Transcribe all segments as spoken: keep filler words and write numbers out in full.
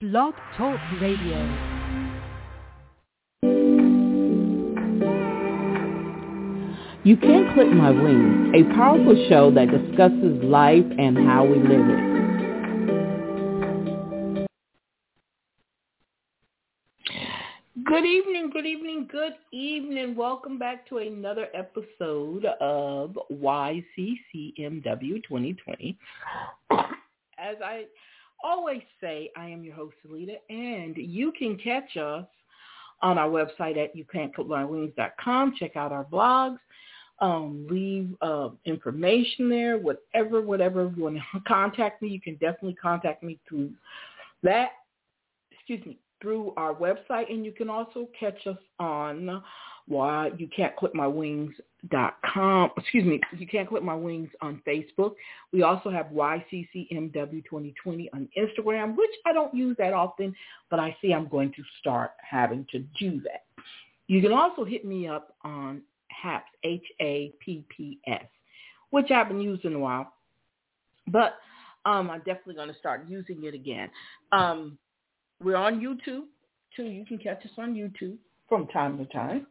Blog Talk Radio. You Can't Clip My Wings, a powerful show that discusses life and how we live it. Good evening, good evening, good evening. Welcome back to another episode of Y C C M W twenty twenty. As I always say, I am your host, Alita, and you can catch us on our website at you can't clip my wings dot com. Check out our blogs. Um, leave uh, information there, whatever, whatever. If you want to contact me, you can definitely contact me through that, excuse me, through our website. And you can also catch us on why you can't clip my wings dot com. Excuse me, you can't clip my wings on Facebook. We also have Y C C M W twenty twenty on Instagram, which I don't use that often, but I see I'm going to start having to do that. You can also hit me up on HAPS, H A P P S, which I haven't used in a while, but um, I'm definitely going to start using it again. Um, we're on YouTube, too. You can catch us on YouTube from time to time.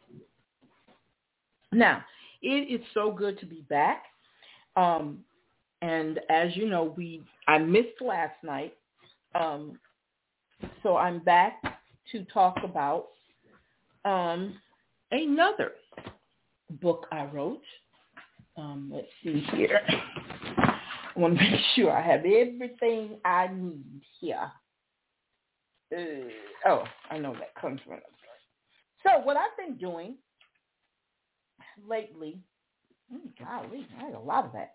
Now, it is so good to be back. Um, and as you know, we I missed last night, um, so I'm back to talk about um, another book I wrote. Um, let's see here. I want to make sure I have everything I need here. Uh, oh, I know that comes from it. So what I've been doing lately, oh, golly, I had a lot of that.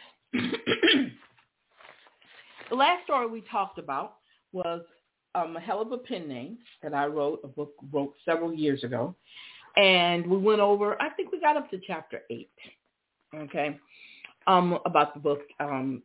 The last story we talked about was um, A Hell of a Pen Name that I wrote, a book wrote several years ago. And we went over, I think we got up to chapter eight, okay, um, about the book. Um,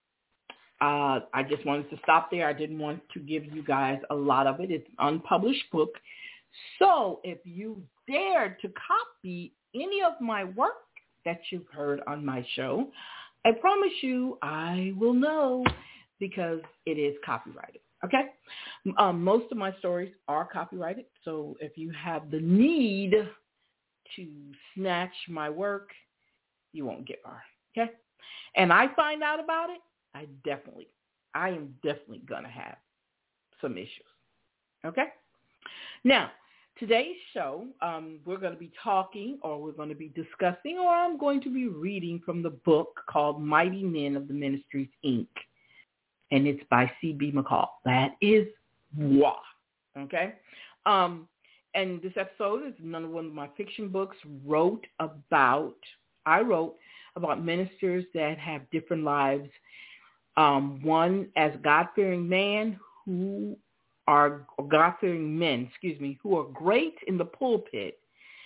uh, I just wanted to stop there. I didn't want to give you guys a lot of it. It's an unpublished book. So if you dare to copy any of my work that you've heard on my show, I promise you I will know because it is copyrighted. Okay? Um, most of my stories are copyrighted, so if you have the need to snatch my work, you won't get far. Okay? And I find out about it, I definitely, I am definitely going to have some issues. Okay? Now, today's show, um, we're going to be talking or we're going to be discussing or I'm going to be reading from the book called Mighty Men of the Ministries, Incorporated. And it's by C B McCall. That is moi. Okay? Um, and this episode is another one of my fiction books wrote about, I wrote about ministers that have different lives. Um, one as God-fearing man who are God-fearing men, excuse me, who are great in the pulpit,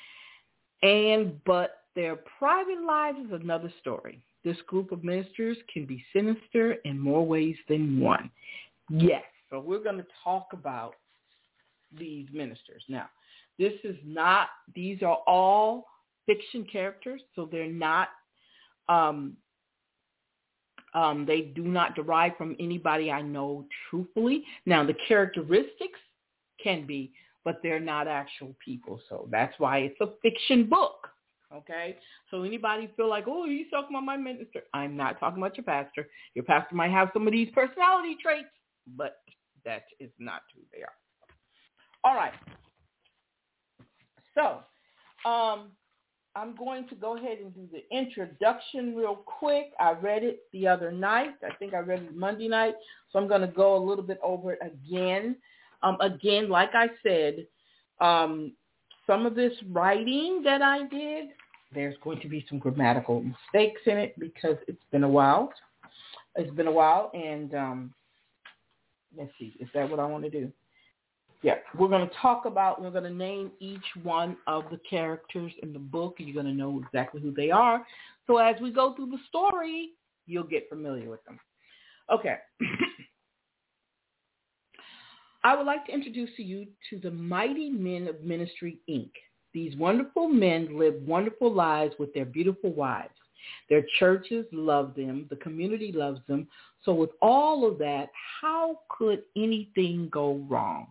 and but their private lives is another story. This group of ministers can be sinister in more ways than one. Yes, so we're going to talk about these ministers. Now, this is not, these are all fiction characters, so they're not, um, um, they do not derive from anybody I know truthfully. Now, the characteristics can be, but they're not actual people, so that's why it's a fiction book. Okay, so anybody feel like, oh, you talking about my minister? I'm not talking about your pastor. Your pastor might have some of these personality traits, but that is not who they are. All right. So um, I'm going to go ahead and do the introduction real quick. I read it the other night. I think I read it Monday night, so I'm going to go a little bit over it again. Um, again, like I said, um, some of this writing that I did, there's going to be some grammatical mistakes in it because it's been a while. It's been a while, and um, let's see, is that what I want to do? Yeah, we're going to talk about, we're going to name each one of the characters in the book. You're going to know exactly who they are. So as we go through the story, you'll get familiar with them. Okay. I would like to introduce you to the Mighty Men of Ministry, Incorporated. These wonderful men live wonderful lives with their beautiful wives. Their churches love them. The community loves them. So with all of that, how could anything go wrong?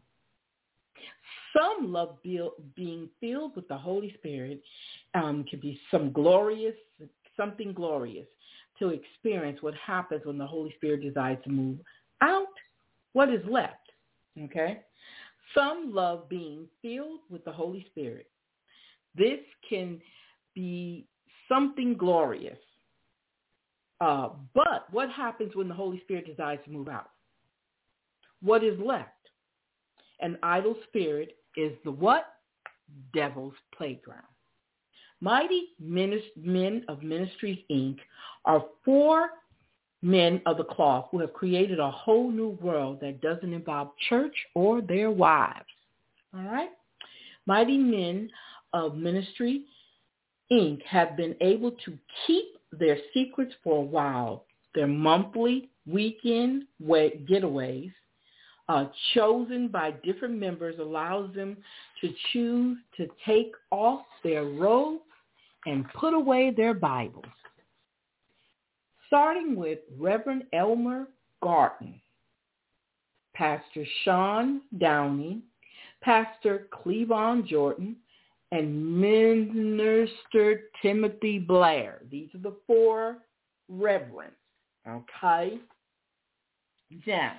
Some love being filled with the Holy Spirit. Um, can be some glorious, something glorious to experience what happens when the Holy Spirit decides to move out. What is left? Okay. Some love being filled with the Holy Spirit. This can be something glorious. Uh, but what happens when the Holy Spirit decides to move out? What is left? An idle spirit is the what? Devil's playground. Mighty Men of Ministries, Incorporated are four men of the cloth who have created a whole new world that doesn't involve church or their wives. All right? Mighty Men of Ministry, Incorporated have been able to keep their secrets for a while. Their monthly weekend getaways, uh, chosen by different members, allows them to choose to take off their robes and put away their Bibles. Starting with Reverend Elmer Garton, Pastor Sean Downing, Pastor Cleavon Jordan, and Minister Timothy Blair. These are the four reverends, okay? Now,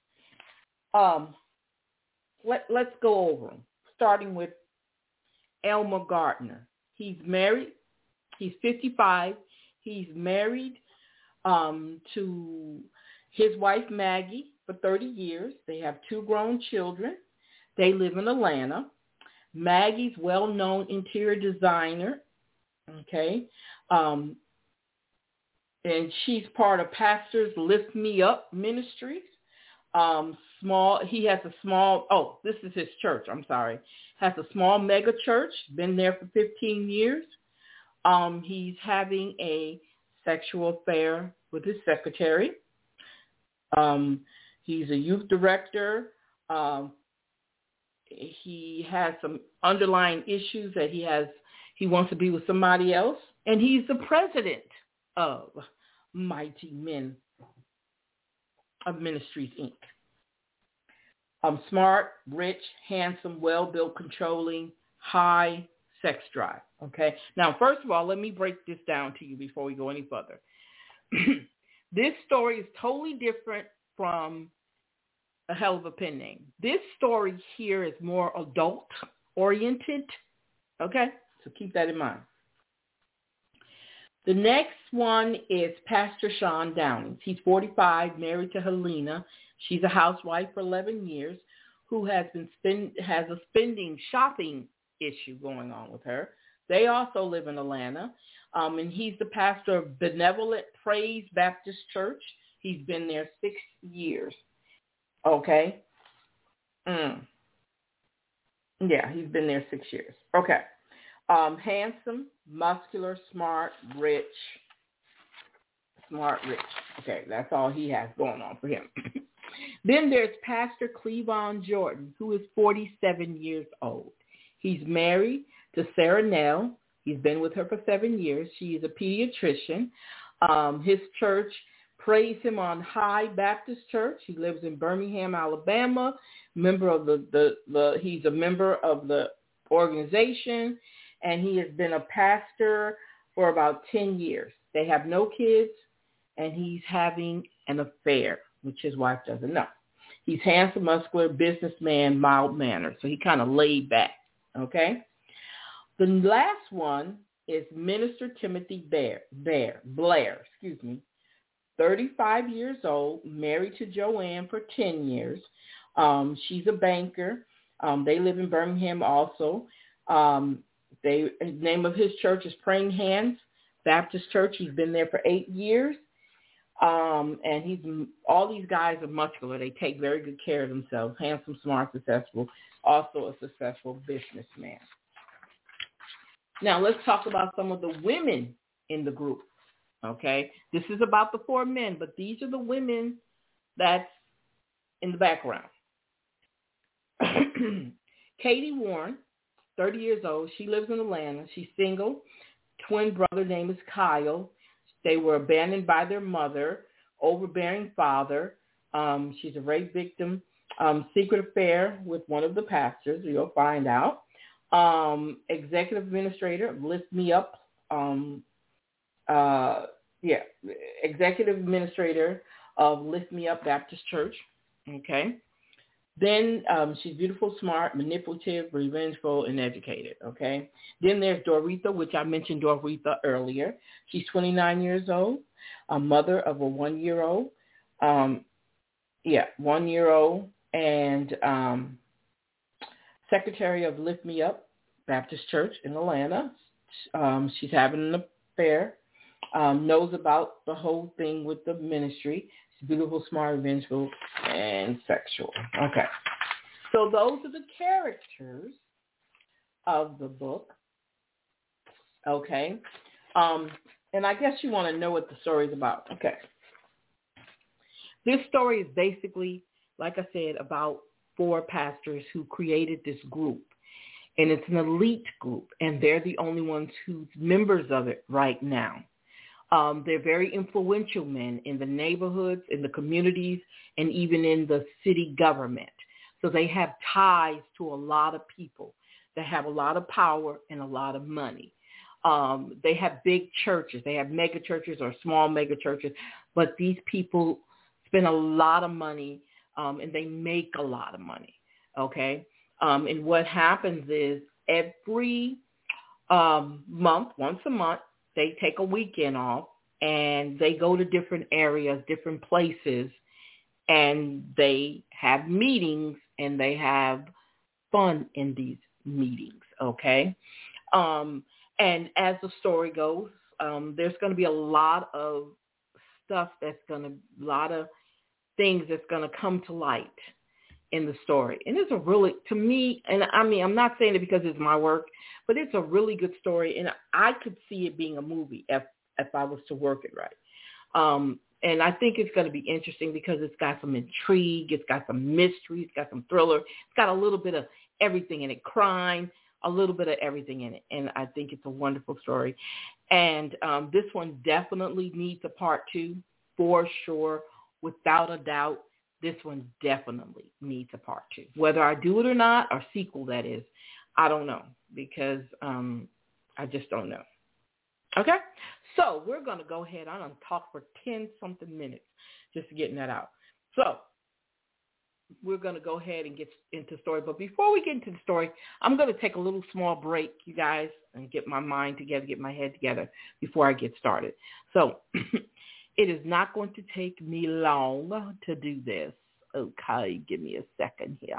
um, let, let's go over them, starting with Elmer Gardner. He's married. He's fifty-five. He's married um, to his wife, Maggie, for thirty years. They have two grown children. They live in Atlanta. Maggie's well-known interior designer, okay, um, and she's part of Pastors Lift Me Up Ministries. Um, small, he has a small, oh, this is his church, I'm sorry, has a small mega church, been there for fifteen years. Um, he's having a sexual affair with his secretary. Um, he's a youth director. Um, He has some underlying issues that he has. He wants to be with somebody else. And he's the president of Mighty Men of Ministries, Incorporated. Um, smart, rich, handsome, well-built, controlling, high sex drive. Okay. Now, first of all, let me break this down to you before we go any further. This story is totally different from A Hell of a Pen Name. This story here is more adult oriented. Okay, so keep that in mind. The next one is Pastor Sean Downing. He's forty-five, married to Helena. She's a housewife for eleven years, who has been spend has a spending shopping issue going on with her. They also live in Atlanta, um, and he's the pastor of Benevolent Praise Baptist Church. He's been there six years. Okay. Mm. Yeah, he's been there six years. Okay. Um, handsome, muscular, smart, rich. Smart, rich. Okay, that's all he has going on for him. Then there's Pastor Cleavon Jordan, who is forty-seven years old. He's married to Sarah Nell. He's been with her for seven years. She is a pediatrician. Um, his church Praise Him on High Baptist Church. He lives in Birmingham, Alabama. Member of the, the, the he's a member of the organization, and he has been a pastor for about ten years. They have no kids, and he's having an affair, which his wife doesn't know. He's handsome, muscular, businessman, mild-mannered, so he kind of laid back, okay? The last one is Minister Timothy Bear, Bear, Blair, excuse me, thirty-five years old, married to Joanne for ten years. Um, she's a banker. Um, they live in Birmingham also. Um, they, the name of his church is Praying Hands Baptist Church. He's been there for eight years. Um, and he's all these guys are muscular. They take very good care of themselves. Handsome, smart, successful. Also a successful businessman. Now let's talk about some of the women in the group. Okay, this is about the four men, but these are the women that's in the background. Katie Warren, thirty years old. She lives in Atlanta. She's single. Twin brother name is Kyle. They were abandoned by their mother, overbearing father. Um, she's a rape victim. Um, secret affair with one of the pastors. You'll find out. Um, executive administrator of Lift Me Up. Um, uh, yeah, executive administrator of Lift Me Up Baptist Church. Okay. Then um, she's beautiful, smart, manipulative, revengeful, and educated. Okay. Then there's Doretha, which I mentioned Doretha earlier. She's twenty-nine years old, a mother of a one-year-old. Um, yeah, one-year-old, and um, secretary of Lift Me Up Baptist Church in Atlanta. Um, she's having an affair. Um, knows about the whole thing with the ministry. She's beautiful, smart, vengeful, and sexual. Okay. So those are the characters of the book. Okay. Um, and I guess you want to know what the story is about. Okay. This story is basically, like I said, about four pastors who created this group. And it's an elite group, and they're the only ones who's members of it right now. Um, they're very influential men in the neighborhoods, in the communities, and even in the city government. So they have ties to a lot of people. They have a lot of power and a lot of money. Um, they have big churches. They have mega churches or small mega churches, but these people spend a lot of money, um, and they make a lot of money, okay? Um, and what happens is every um, month, once a month, they take a weekend off, and they go to different areas, different places, and they have meetings, and they have fun in these meetings, okay? Um, and as the story goes, um, there's going to be a lot of stuff that's going to, a lot of things that's going to come to light in the story. And it's a really, to me, and I mean, I'm not saying it because it's my work, but it's a really good story. And I could see it being a movie if, if I was to work it right. Um, and I think it's going to be interesting because it's got some intrigue. It's got some mystery. It's got some thriller. It's got a little bit of everything in it, crime, a little bit of everything in it. And I think it's a wonderful story. And um, this one definitely needs a part two for sure, without a doubt. This one definitely needs a part two. Whether I do it or not, or sequel that is, I don't know, because um, I just don't know. Okay? So we're going to go ahead. I'm going to talk for ten-something minutes just getting that out. So we're going to go ahead and get into the story. But before we get into the story, I'm going to take a little small break, you guys, and get my mind together, get my head together before I get started. So it is not going to take me long to do this. Okay, give me a second here.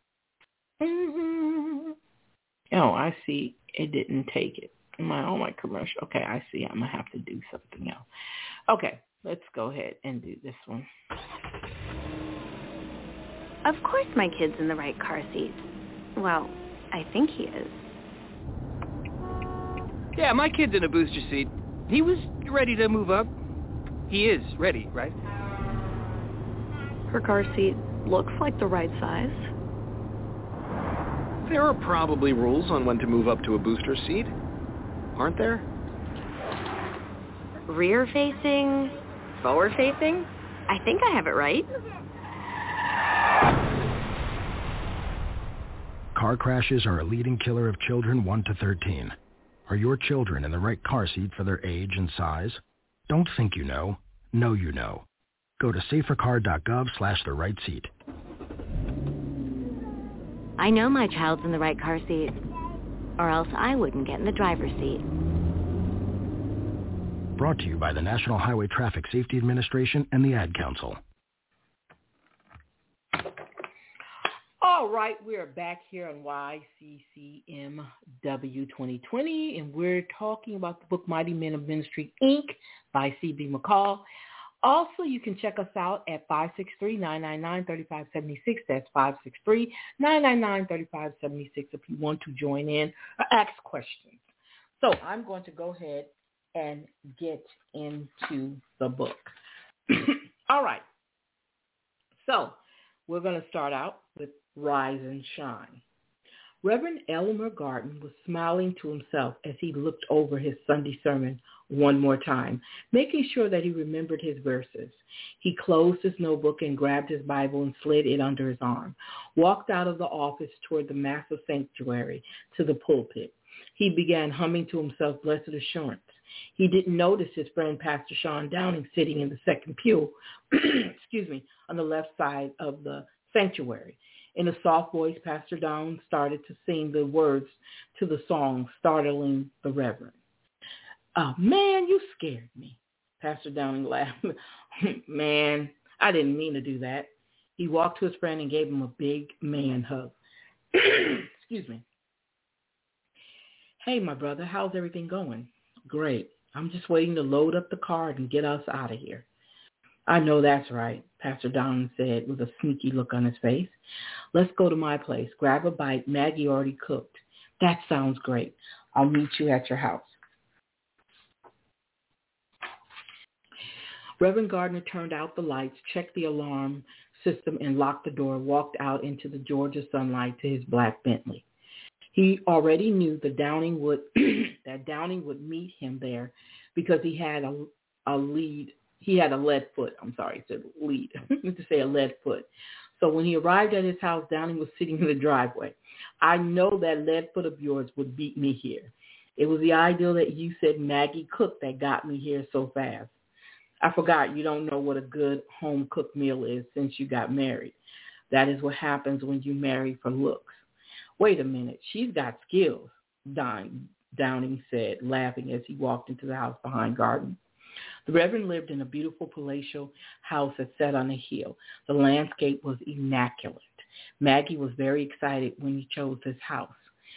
Mm-hmm. Oh, I see. It didn't take it. My oh my commercial. Okay, I see. I'm gonna have to do something else. Okay, let's go ahead and do this one. Of course, my kid's in the right car seat. Well, I think he is. Yeah, my kid's in a booster seat. He was ready to move up. He is ready, right? Her car seat looks like the right size. There are probably rules on when to move up to a booster seat, aren't there? Rear-facing, forward-facing. I think I have it right. Car crashes are a leading killer of children one to thirteen. Are your children in the right car seat for their age and size? Don't think you know. Know you know. Go to safercar.gov slash the right seat. I know my child's in the right car seat, or else I wouldn't get in the driver's seat. Brought to you by the National Highway Traffic Safety Administration and the Ad Council. All right, we're back here on Y C C M W twenty twenty, and we're talking about the book Mighty Men of Ministry, Incorporated by C B McCall. Also, you can check us out at five six three, nine nine nine, three five seven six. That's five six three, nine nine nine, three five seven six if you want to join in or ask questions. So I'm going to go ahead and get into the book. All right. So we're going to start out with Rise and Shine. Reverend Elmer Garden was smiling to himself as he looked over his Sunday sermon one more time, making sure that he remembered his verses. He closed his notebook and grabbed his Bible and slid it under his arm, walked out of the office toward the massive sanctuary to the pulpit. He began humming to himself, Blessed Assurance. He didn't notice his friend Pastor Sean Downing sitting in the second pew, excuse me, on the left side of the sanctuary. In a soft voice, Pastor Downing started to sing the words to the song, startling the Reverend. Oh, man, you scared me. Pastor Downing laughed. Man, I didn't mean to do that. He walked to his friend and gave him a big man hug. Excuse me. Hey, my brother, how's everything going? Great. I'm just waiting to load up the car and get us out of here. I know that's right, Pastor Downing said with a sneaky look on his face. Let's go to my place. Grab a bite. Maggie already cooked. That sounds great. I'll meet you at your house. Reverend Gardner turned out the lights, checked the alarm system, and locked the door, walked out into the Georgia sunlight to his black Bentley. He already knew that Downing would that Downing would meet him there because he had a, a lead. He had a lead foot. I'm sorry, I said lead. I meant to say a lead foot. So when he arrived at his house, Downing was sitting in the driveway. I know that lead foot of yours would beat me here. It was the idea that you said Maggie cooked that got me here so fast. I forgot you don't know what a good home-cooked meal is since you got married. That is what happens when you marry for looks. Wait a minute. She's got skills, Don, Downing said, laughing as he walked into the house behind Garden. The Reverend lived in a beautiful palatial house that sat on a hill. The landscape was immaculate. Maggie was very excited when he chose this house.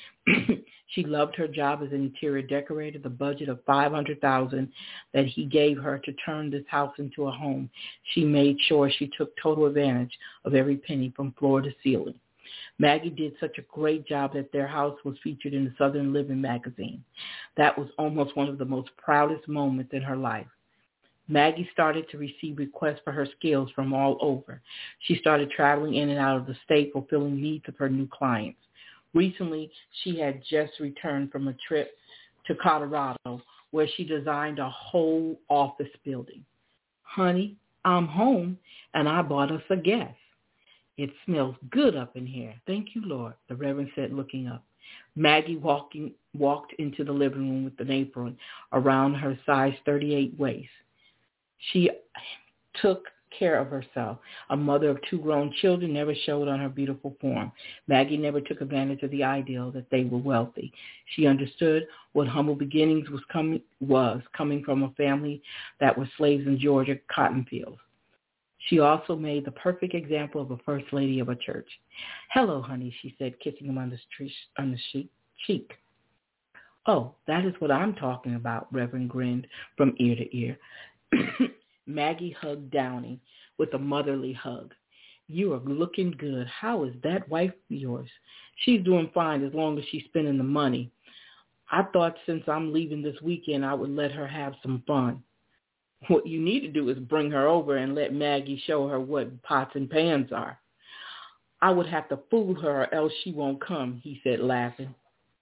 She loved her job as an interior decorator. The budget of five hundred thousand dollars that he gave her to turn this house into a home. She made sure she took total advantage of every penny from floor to ceiling. Maggie did such a great job that their house was featured in the Southern Living magazine. That was almost one of the most proudest moments in her life. Maggie started to receive requests for her skills from all over. She started traveling in and out of the state, fulfilling needs of her new clients. Recently, she had just returned from a trip to Colorado where she designed a whole office building. Honey, I'm home, and I bought us a guest. It smells good up in here. Thank you, Lord, the Reverend said, looking up. Maggie walking, walked into the living room with an apron around her size thirty-eight waist. She took care of herself. A mother of two grown children never showed on her beautiful form. Maggie never took advantage of the ideal that they were wealthy. She understood what humble beginnings was coming was coming from a family that were slaves in Georgia cotton fields. She also made the perfect example of a first lady of a church. Hello, honey, she said, kissing him on the, street, on the cheek. Oh, that is what I'm talking about, Reverend grinned from ear to ear. Maggie hugged Downing with a motherly hug. You are looking good. How is that wife of yours? She's doing fine as long as she's spending the money. I thought since I'm leaving this weekend, I would let her have some fun. What you need to do is bring her over and let Maggie show her what pots and pans are. I would have to fool her or else she won't come, he said, laughing.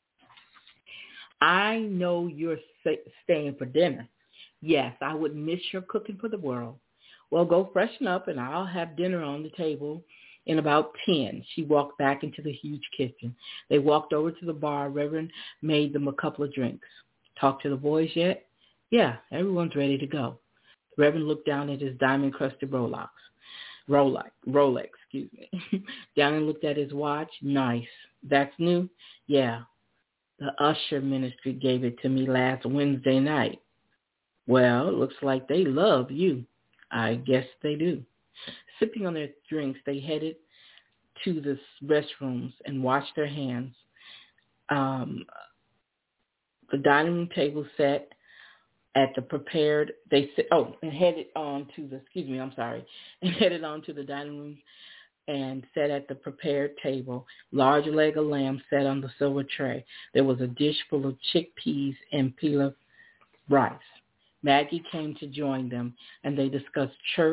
I know you're staying for dinner. Yes, I would miss your cooking for the world. Well, go freshen up and I'll have dinner on the table in about ten. She walked back into the huge kitchen. They walked over to the bar. Reverend made them a couple of drinks. Talk to the boys yet? Yeah, everyone's ready to go. The Reverend looked down at his diamond-crusted Rolex. Rolex, Rolex, excuse me. Downing looked at his watch. Nice. That's new? Yeah. The usher ministry gave it to me last Wednesday night. Well, it looks like they love you. I guess they do. Sipping on their drinks, they headed to the restrooms and washed their hands. Um, the dining room table set at the prepared, they sit, oh, and headed on to the, excuse me, I'm sorry, and headed on to the dining room and sat at the prepared table. Large leg of lamb sat on the silver tray. There was a dish full of chickpeas and pilaf rice. Maggie came to join them, and they discussed church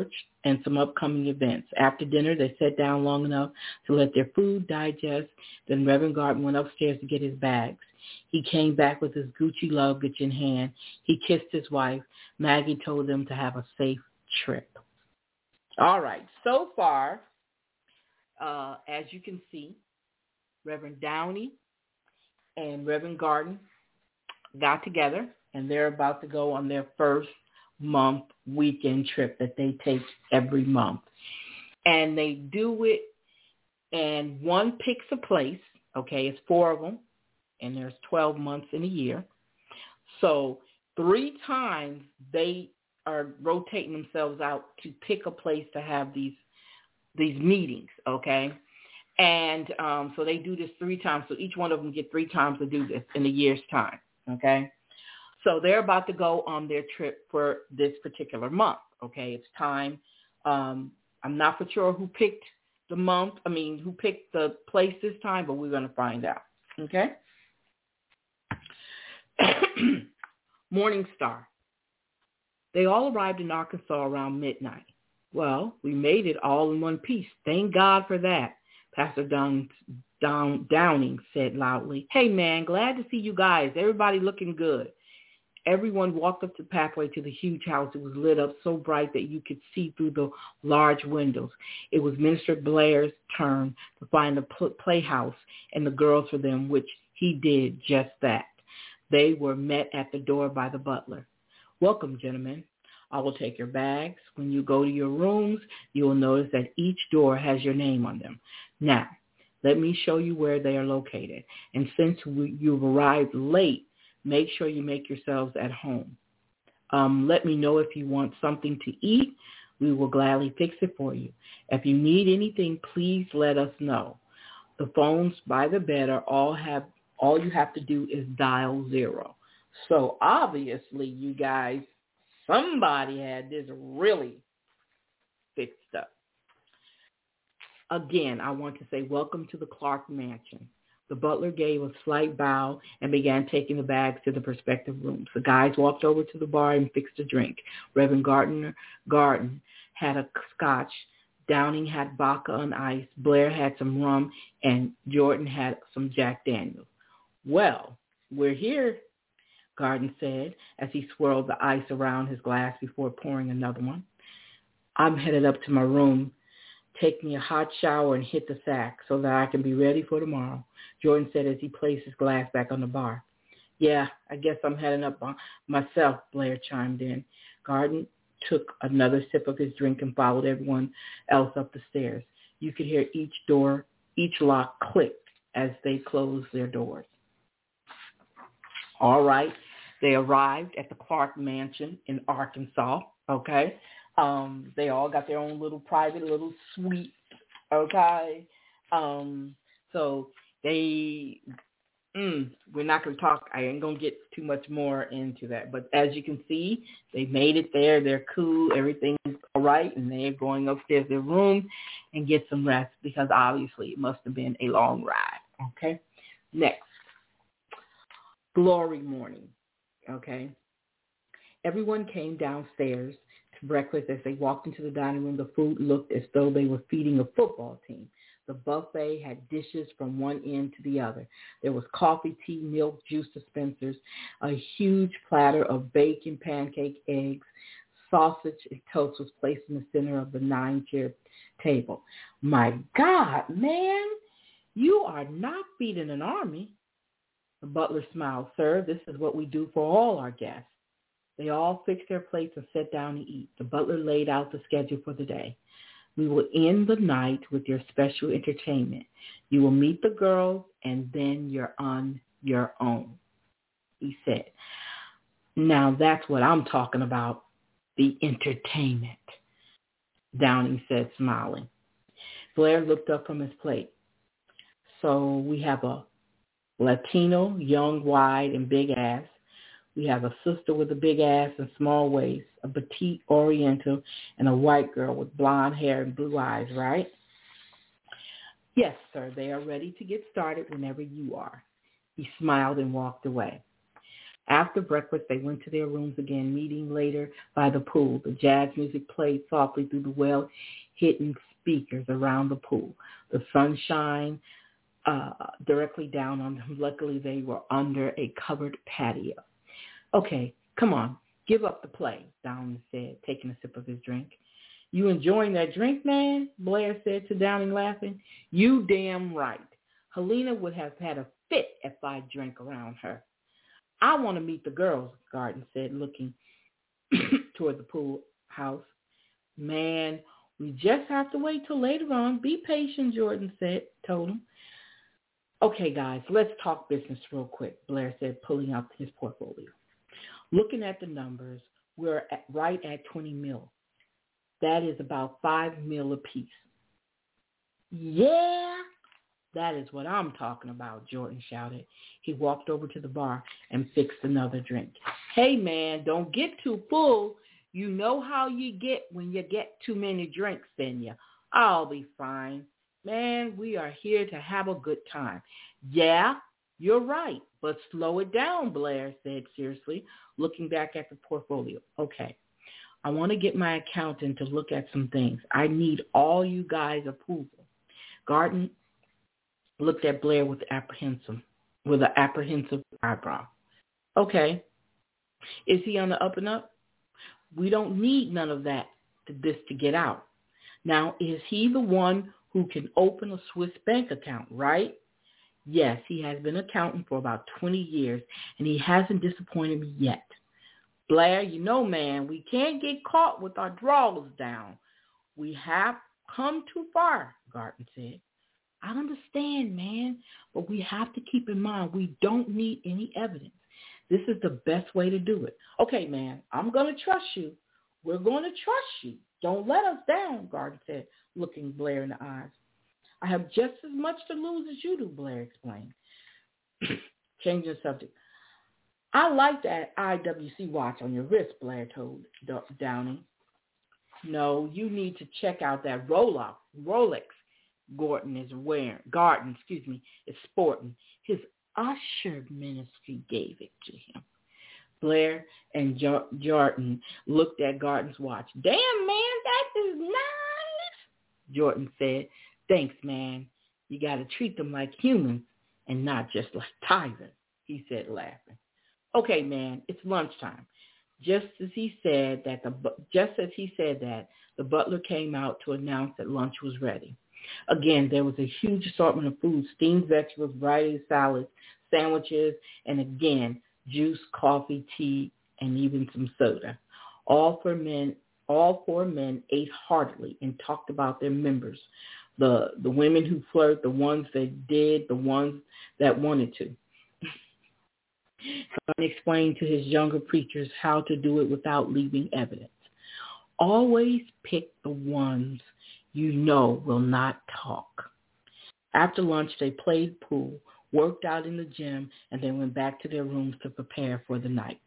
and some upcoming events. After dinner, they sat down long enough to let their food digest. Then Reverend Garden went upstairs to get his bags. He came back with his Gucci luggage in hand. He kissed his wife. Maggie told them to have a safe trip. All right. So far, uh, as you can see, Reverend Downey and Reverend Garden got together, and they're about to go on their first month weekend trip that they take every month. And they do it, and one picks a place, okay, it's four of them, and there's twelve months in a year. So three times they are rotating themselves out to pick a place to have these these meetings, okay? And um, so they do this three times. So each one of them get three times to do this in a year's time, okay? So they're about to go on their trip for this particular month, okay? It's time. Um, I'm not for sure who picked the month, I mean, who picked the place this time, but we're going to find out, okay? Morning Star. They all arrived in Arkansas around midnight. Well, we made it all in one piece. Thank God for that, Pastor Down, Down, Downing said loudly. Hey, man, glad to see you guys. Everybody looking good. Everyone walked up the pathway to the huge house. It was lit up so bright that you could see through the large windows. It was Minister Blair's turn to find a playhouse and the girls for them, which he did just that. They were met at the door by the butler. Welcome, gentlemen. I will take your bags. When you go to your rooms, you will notice that each door has your name on them. Now, let me show you where they are located. And since we, you've arrived late, make sure you make yourselves at home. Um, let me know if you want something to eat. We will gladly fix it for you. If you need anything, please let us know. The phones by the bed are all have all you have to do is dial zero. So obviously, you guys, somebody had this really fixed up. Again, I want to say welcome to the Clark Mansion. The butler gave a slight bow and began taking the bags to the prospective rooms. The guys walked over to the bar and fixed a drink. Reverend Gardner Garden had a scotch. Downing had vodka on ice. Blair had some rum, and Jordan had some Jack Daniels. Well, we're here, Garden said as he swirled the ice around his glass before pouring another one. I'm headed up to my room. Take me a hot shower and hit the sack so that I can be ready for tomorrow, Jordan said as he placed his glass back on the bar. Yeah, I guess I'm heading up myself, Blair chimed in. Garden took another sip of his drink and followed everyone else up the stairs. You could hear each door, each lock click as they closed their doors. All right. They arrived at the Clark Mansion in Arkansas, okay? Um, they all got their own little private little suite, okay? Um, so they, mm, we're not going to talk, I ain't going to get too much more into that. But as you can see, they made it there. They're cool. Everything's all right. And they're going upstairs to their room and get some rest because obviously it must have been a long ride, okay? Next, glory morning, okay? Everyone came downstairs to breakfast. As they walked into the dining room, the food looked as though they were feeding a football team. The buffet had dishes from one end to the other. There was coffee, tea, milk, juice dispensers, a huge platter of bacon, pancake, eggs, sausage, and toast was placed in the center of the nine-chair table. My God, man, you are not feeding an army. The butler smiled. Sir, this is what we do for all our guests. They all fixed their plates and sat down to eat. The butler laid out the schedule for the day. We will end the night with your special entertainment. You will meet the girls, and then you're on your own, he said. Now that's what I'm talking about, the entertainment, Downing said, smiling. Blair looked up from his plate. So we have a Latino, young, wide, and big ass. We have a sister with a big ass and small waist, a petite Oriental, and a white girl with blonde hair and blue eyes, right? Yes, sir, they are ready to get started whenever you are. He smiled and walked away. After breakfast, they went to their rooms again, meeting later by the pool. The jazz music played softly through the well-hidden speakers around the pool. The sunshine uh, directly down on them. Luckily, they were under a covered patio. Okay, come on, give up the play, Downing said, taking a sip of his drink. You enjoying that drink, man? Blair said to Downing, laughing. You damn right. Helena would have had a fit if I drank around her. I want to meet the girls, Garden said, looking toward the pool house. Man, we just have to wait till later on. Be patient, Jordan said, told him. Okay, guys, let's talk business real quick, Blair said, pulling out his portfolio. Looking at the numbers, we're at, right at twenty mil. That is about five mil apiece. Yeah, that is what I'm talking about, Jordan shouted. He walked over to the bar and fixed another drink. Hey, man, don't get too full. You know how you get when you get too many drinks, then you. I'll be fine. Man, we are here to have a good time. Yeah, you're right, but slow it down, Blair said seriously, looking back at the portfolio. Okay, I want to get my accountant to look at some things. I need all you guys' approval. Garden looked at Blair with apprehensive, with an apprehensive eyebrow. Okay, is he on the up and up? We don't need none of that to this to get out. Now, is he the one who can open a Swiss bank account, right? Yes, he has been accounting for about twenty years, and he hasn't disappointed me yet. Blair, you know, man, we can't get caught with our drawers down. We have come too far, Garden said. I understand, man, but we have to keep in mind we don't need any evidence. This is the best way to do it. Okay, man, I'm going to trust you. We're going to trust you. Don't let us down, Garden said, looking Blair in the eyes. I have just as much to lose as you do, Blair explained. Changing the subject. I like that I W C watch on your wrist, Blair told Downing. No, you need to check out that Rolex. Rolex Gordon is wearing. Garden, excuse me, is sporting. His usher ministry gave it to him. Blair and jo- Jordan looked at Garden's watch. Damn, man, that is nice, Jordan said. Thanks, man. You got to treat them like humans and not just like tithers, he said, laughing. Okay, man, it's lunchtime. Just as he said that, the just as he said that, the butler came out to announce that lunch was ready. Again, there was a huge assortment of food: steamed vegetables, variety of salads, sandwiches, and again, juice, coffee, tea, and even some soda. All four men, all four men ate heartily and talked about their members, the the women who flirt, the ones that did, the ones that wanted to. Garden explained to his younger preachers how to do it without leaving evidence. Always pick the ones you know will not talk. After lunch, they played pool, worked out in the gym, and then went back to their rooms to prepare for the night.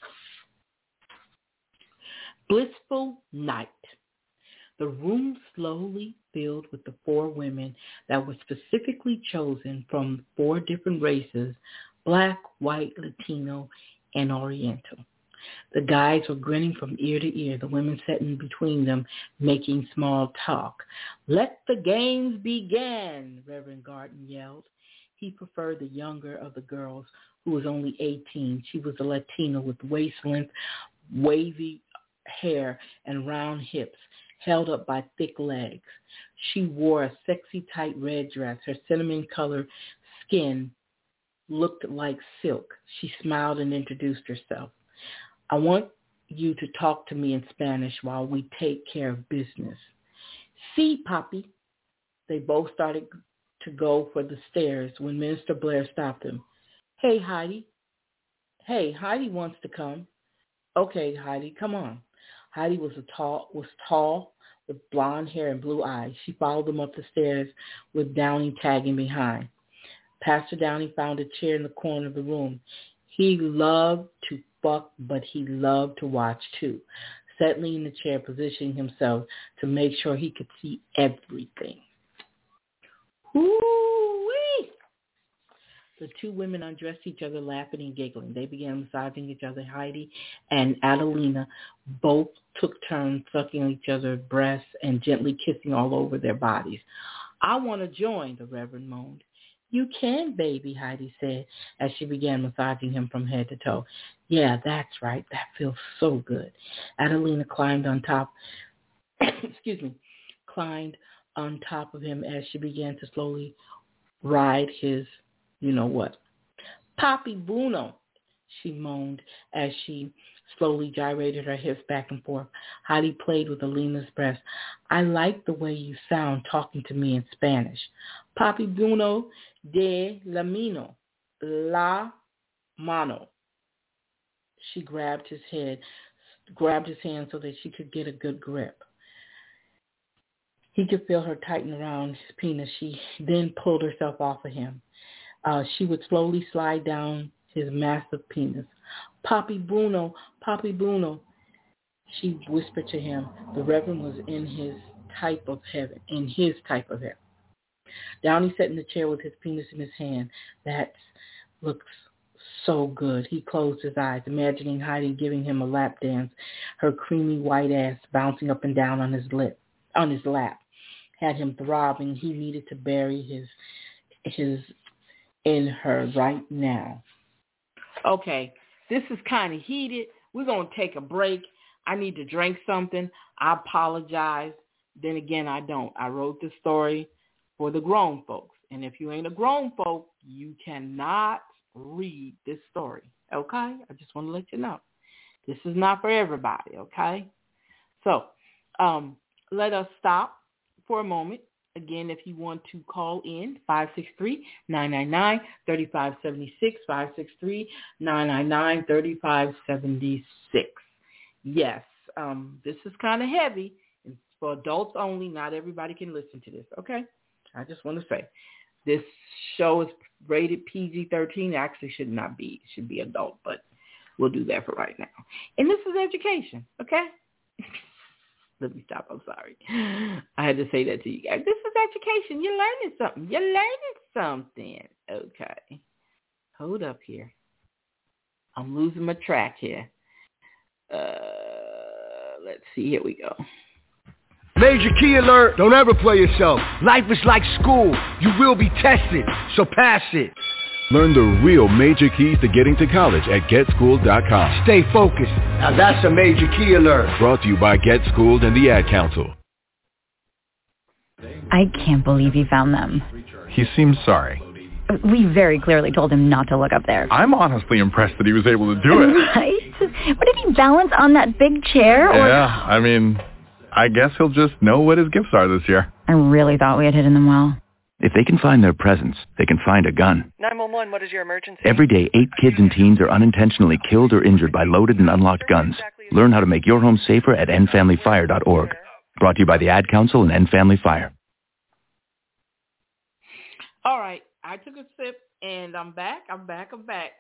Blissful night. The room slowly filled with the four women that were specifically chosen from four different races: Black, white, Latino, and Oriental. The guys were grinning from ear to ear, the women sitting between them, making small talk. Let the games begin, Reverend Garden yelled. He preferred the younger of the girls, who was only eighteen. She was a Latina with waist-length, wavy hair and round hips, held up by thick legs. She wore a sexy tight red dress. Her cinnamon-colored skin looked like silk. She smiled and introduced herself. I want you to talk to me in Spanish while we take care of business. Sí, papi. They both started to go for the stairs when Minister Blair stopped them. Hey, Heidi. Hey, Heidi wants to come. Okay, Heidi, come on. Heidi was a tall, was tall with blonde hair and blue eyes. She followed them up the stairs with Downing tagging behind. Pastor Downing found a chair in the corner of the room. He loved to fuck, but he loved to watch too, settling in the chair, positioning himself to make sure he could see everything. Woo-wee! The two women undressed each other, laughing and giggling. They began massaging each other. Heidi and Adelina both took turns sucking each other's breasts and gently kissing all over their bodies. I want to join, the Reverend moaned. You can, baby, Heidi said as she began massaging him from head to toe. Yeah, that's right. That feels so good. Adelina climbed on top, excuse me, climbed on top of him as she began to slowly ride his, you know what. Papi Bruno, she moaned as she slowly gyrated her hips back and forth. Heidi played with Alina's breast. I like the way you sound talking to me in Spanish. Papi Bruno de la mano, la mano. She grabbed his head, grabbed his hand so that she could get a good grip. He could feel her tighten around his penis. She then pulled herself off of him. Uh, she would slowly slide down his massive penis. Papi Bruno, Papi Bruno, she whispered to him. The Reverend was in his type of heaven, in his type of heaven. Down he sat in the chair with his penis in his hand. That looks so good. He closed his eyes, imagining Heidi giving him a lap dance, her creamy white ass bouncing up and down on his lip, on his lap, had him throbbing. He needed to bury his his in her right now. Okay, this is kind of heated. We're going to take a break. I need to drink something. I apologize. Then again, I don't. I wrote this story for the grown folks. And if you ain't a grown folk, you cannot read this story. Okay? I just want to let you know. This is not for everybody. Okay? So, um, let us stop for a moment. Again, if you want to call in, five six three, nine nine nine, three five seven six, five six three, nine nine nine, three five seven six. Yes, um, this is kind of heavy. It's for adults only. Not everybody can listen to this, okay? I just want to say, this show is rated P G thirteen. It actually should not be. It should be adult, but we'll do that for right now. And this is education, okay? Let me stop. I'm sorry. I had to say that to you guys. This is education. You're learning something. You're learning something. Okay. Hold up here. I'm losing my track here. Uh, let's see. Here we go. Major key alert. Don't ever play yourself. Life is like school. You will be tested, so pass it. Learn the real major keys to getting to college at get schooled dot com. Stay focused. Now that's a major key alert. Brought to you by Get Schooled and the Ad Council. I can't believe he found them. He seems sorry. We very clearly told him not to look up there. I'm honestly impressed that he was able to do it. Right? What, did he balance on that big chair? Or... Yeah, I mean, I guess he'll just know what his gifts are this year. I really thought we had hidden them well. If they can find their presents, they can find a gun. nine one one, what is your emergency? Every day, eight kids and teens are unintentionally killed or injured by loaded and unlocked guns. Learn how to make your home safer at end family fire dot org. Brought to you by the Ad Council and End Family Fire. All right. I took a sip, and I'm back. I'm back. I'm back.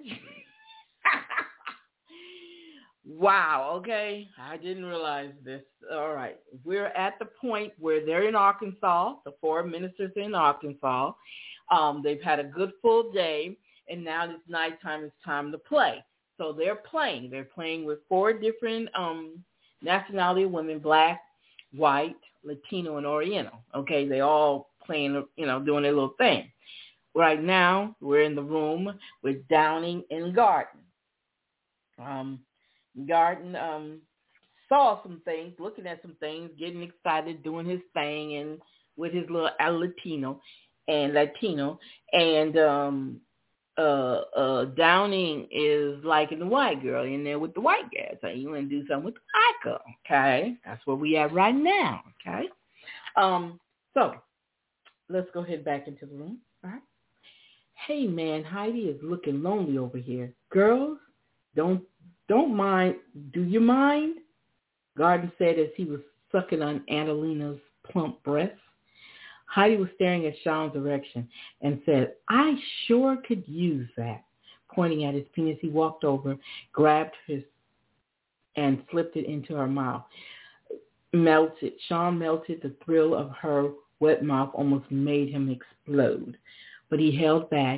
Wow, okay. I didn't realize this. All right. We're at the point where they're in Arkansas. The four ministers are in Arkansas. Um, they've had a good full day, and now it's nighttime. It's time to play. So they're playing. They're playing with four different um, nationality of women, black, white, Latino, and Oriental. Okay, they all playing, you know, doing their little thing. Right now, we're in the room with Downing and Garden. Um, Garden um, saw some things, looking at some things, getting excited, doing his thing, and with his little Latino and Latino, and um, uh, uh, Downing is liking the white girl in there with the white guy. So you want to do something with the white girl, okay? That's where we at right now, okay? Um, so let's go ahead back into the room. All right. Hey man, Heidi is looking lonely over here. Girls, don't. Don't mind. Do you mind? Garden said as he was sucking on Adelina's plump breast. Heidi was staring at Sean's erection and said, I sure could use that. Pointing at his penis, he walked over, grabbed his, and slipped it into her mouth. Melted. Sean melted. The thrill of her wet mouth almost made him explode. But he held back,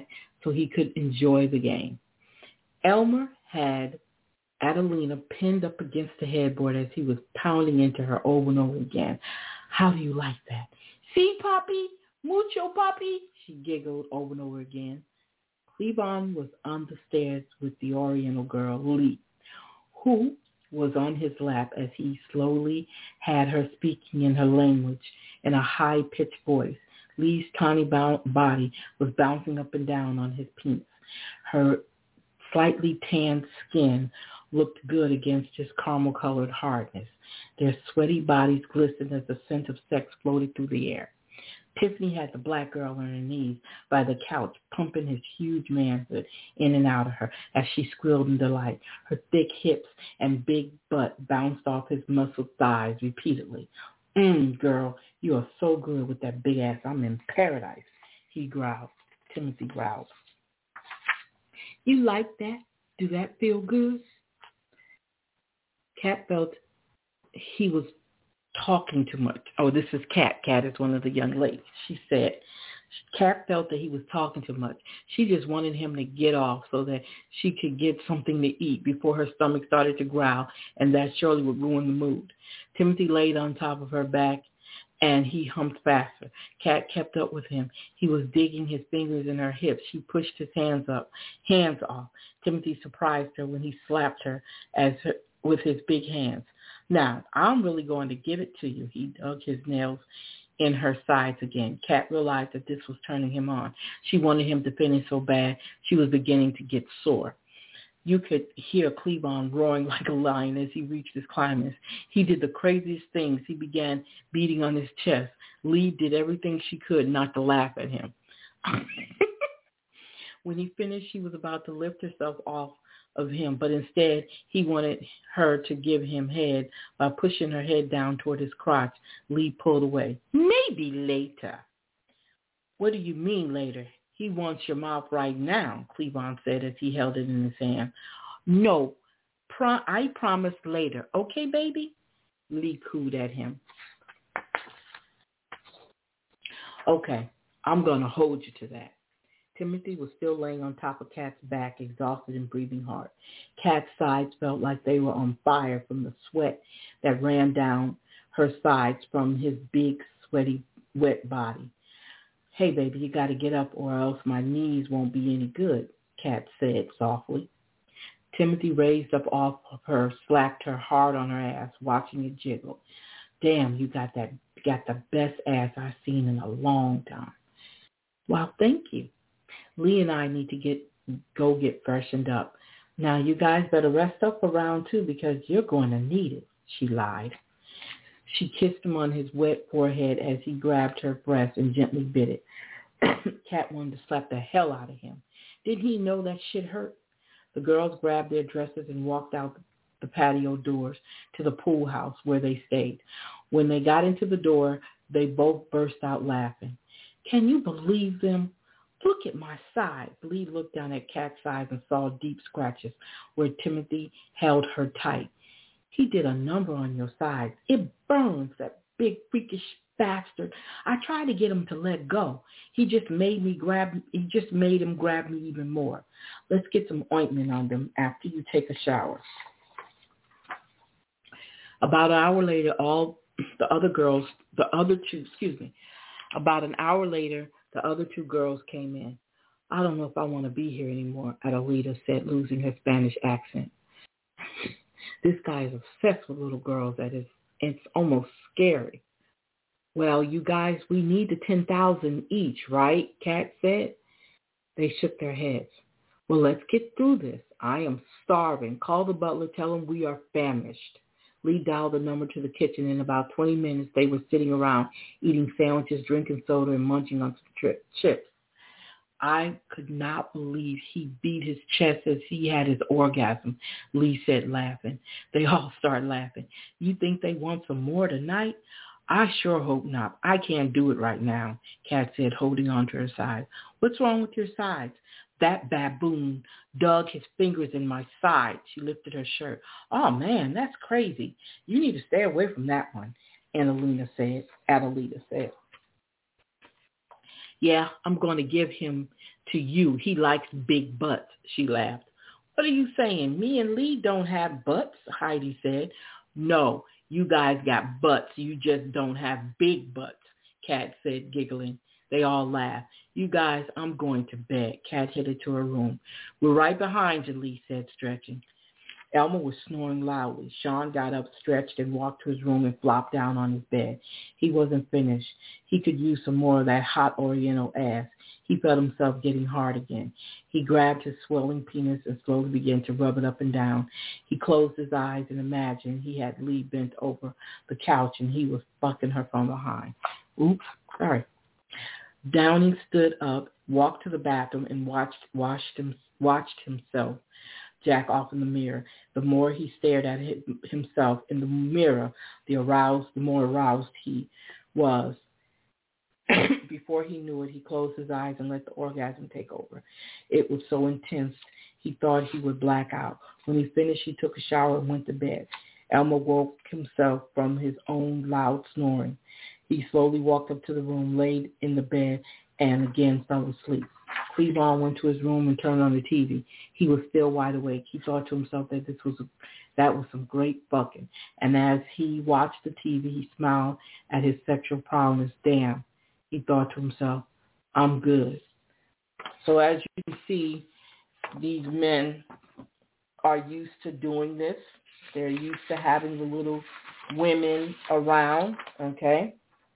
so he could enjoy the game. Elmer had Adelina pinned up against the headboard as he was pounding into her over and over again. How do you like that? See, Papi? Mucho, Papi? She giggled over and over again. Cleavon was on the stairs with the Oriental girl, Lee, who was on his lap as he slowly had her speaking in her language in a high-pitched voice. Lee's tiny body was bouncing up and down on his penis. Her slightly tanned skin looked good against his caramel-colored hardness. Their sweaty bodies glistened as the scent of sex floated through the air. Tiffany had the black girl on her knees by the couch, pumping his huge manhood in and out of her as she squealed in delight. Her thick hips and big butt bounced off his muscled thighs repeatedly. Mmm, girl, you are so good with that big ass. I'm in paradise, he growled. Timothy growled. You like that? Do that feel good? Kat felt he was talking too much. Oh, this is Kat. Kat is one of the young ladies. She said Kat felt that he was talking too much. She just wanted him to get off so that she could get something to eat before her stomach started to growl, and that surely would ruin the mood. Timothy laid on top of her back, and he humped faster. Kat kept up with him. He was digging his fingers in her hips. She pushed his hands up, hands off. Timothy surprised her when he slapped her as her, with his big hands. Now, I'm really going to give it to you. He dug his nails in her sides again. Kat realized that this was turning him on. She wanted him to finish so bad she was beginning to get sore. You could hear Cleavon roaring like a lion as he reached his climax. He did the craziest things. He began beating on his chest. Lee did everything she could not to laugh at him. When he finished, she was about to lift herself off of him, but instead he wanted her to give him head by pushing her head down toward his crotch. Lee pulled away. Maybe later. What do you mean later? He wants your mouth right now, Cleavon said as he held it in his hand. No, pro- I promise later. Okay, baby? Lee cooed at him. Okay, I'm going to hold you to that. Timothy was still laying on top of Kat's back, exhausted and breathing hard. Kat's sides felt like they were on fire from the sweat that ran down her sides from his big, sweaty, wet body. Hey, baby, you got to get up or else my knees won't be any good, Kat said softly. Timothy raised up off of her, slapped her hard on her ass, watching it jiggle. Damn, you got that, got the best ass I've seen in a long time. Well, thank you. Lee and I need to get go get freshened up. Now, you guys better rest up around two because you're going to need it, she lied. She kissed him on his wet forehead as he grabbed her breast and gently bit it. Kat wanted to slap the hell out of him. Didn't he know that shit hurt? The girls grabbed their dresses and walked out the patio doors to the pool house where they stayed. When they got into the door, they both burst out laughing. Can you believe them? Look at my side. Lee looked down at Kat's eyes and saw deep scratches where Timothy held her tight. He did a number on your sides. It burns, that big freakish bastard. I tried to get him to let go. He just made me grab. He just made him grab me even more. Let's get some ointment on them after you take a shower. About an hour later, all the other girls, the other two, excuse me, about an hour later, the other two girls came in. I don't know if I want to be here anymore, Adelita said, losing her Spanish accent. This guy is obsessed with little girls. That is, it's almost scary. Well, you guys, we need the ten thousand each, right? Kat said. They shook their heads. Well, let's get through this. I am starving. Call the butler. Tell him we are famished. Lee dialed the number to the kitchen. In about twenty minutes, they were sitting around eating sandwiches, drinking soda, and munching on some tri- chips. I could not believe he beat his chest as he had his orgasm, Lee said, laughing. They all started laughing. You think they want some more tonight? I sure hope not. I can't do it right now, Kat said, holding on to her side. What's wrong with your sides? That baboon dug his fingers in my side. She lifted her shirt. Oh, man, that's crazy. You need to stay away from that one, Annalena said. Adelita said. Yeah, I'm going to give him to you. He likes big butts, she laughed. What are you saying? Me and Lee don't have butts, Heidi said. No, you guys got butts. You just don't have big butts, Kat said, giggling. They all laughed. You guys, I'm going to bed. Kat headed to her room. We're right behind you, Lee said, stretching. Elmer was snoring loudly. Sean got up, stretched, and walked to his room and flopped down on his bed. He wasn't finished. He could use some more of that hot Oriental ass. He felt himself getting hard again. He grabbed his swelling penis and slowly began to rub it up and down. He closed his eyes and imagined he had Lee bent over the couch and he was fucking her from behind. Oops, sorry. Downing stood up, walked to the bathroom, and watched watched him watched himself jack off in the mirror. The more he stared at himself in the mirror, the aroused, the more aroused he was. Before he knew it, he closed his eyes and let the orgasm take over. It was so intense, he thought he would black out. When he finished, he took a shower and went to bed. Elmer woke himself from his own loud snoring. He slowly walked up to the room, laid in the bed, and again fell asleep. Cleavon went to his room and turned on the T V. He was still wide awake. He thought to himself that this was a, that was some great fucking. And as he watched the T V, he smiled at his sexual prowess. Damn, he thought to himself, I'm good. So as you can see, these men are used to doing this. They're used to having the little women around, okay?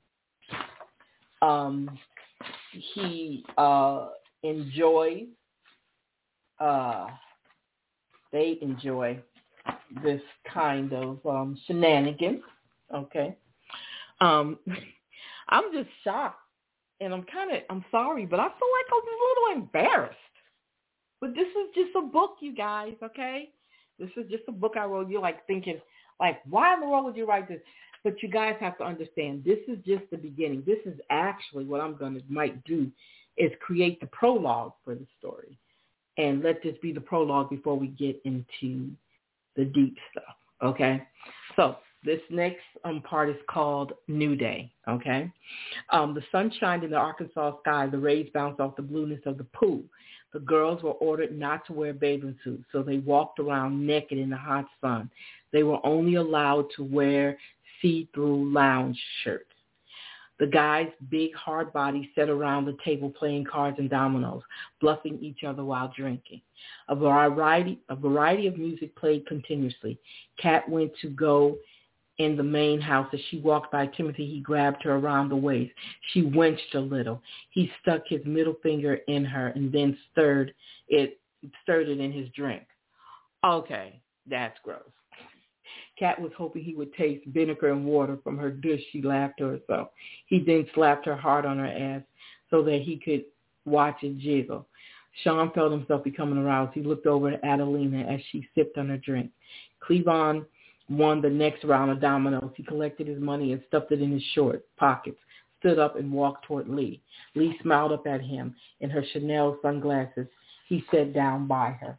Um, he uh, enjoys, uh, they enjoy this kind of um, shenanigans, okay? Um, I'm just shocked, and I'm kind of, I'm sorry, but I feel like I'm a little embarrassed. But this is just a book, you guys, okay? This is just a book I wrote. You're like thinking, like, why in the world would you write this? But you guys have to understand, this is just the beginning. This is actually what I'm going to might do is create the prologue for the story. And let this be the prologue before we get into the deep stuff, okay? So this next um, part is called New Day, okay? Um, the sun shined in the Arkansas sky. The rays bounced off the blueness of the pool. The girls were ordered not to wear bathing suits, so they walked around naked in the hot sun. They were only allowed to wear see-through lounge shirts. The guys' big, hard bodies sat around the table playing cards and dominoes, bluffing each other while drinking. A variety, a variety of music played continuously. Kat went to go in the main house. As she walked by Timothy, he grabbed her around the waist. She winced a little. He stuck his middle finger in her and then stirred it, stirred it in his drink. Okay, that's gross. Kat was hoping he would taste vinegar and water from her dish. She laughed to herself. He then slapped her hard on her ass so that he could watch it jiggle. Sean felt himself becoming aroused. He looked over at Adelina as she sipped on her drink. Cleavon won the next round of dominoes. He collected his money and stuffed it in his short pockets, stood up and walked toward Lee. Lee smiled up at him in her Chanel sunglasses. He sat down by her.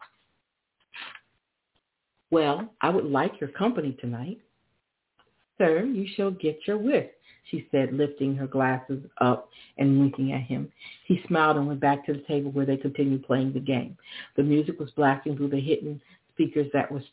Well, I would like your company tonight. Sir, you shall get your wish, she said, lifting her glasses up and winking at him. He smiled and went back to the table where they continued playing the game. The music was blasting through the hidden speakers that were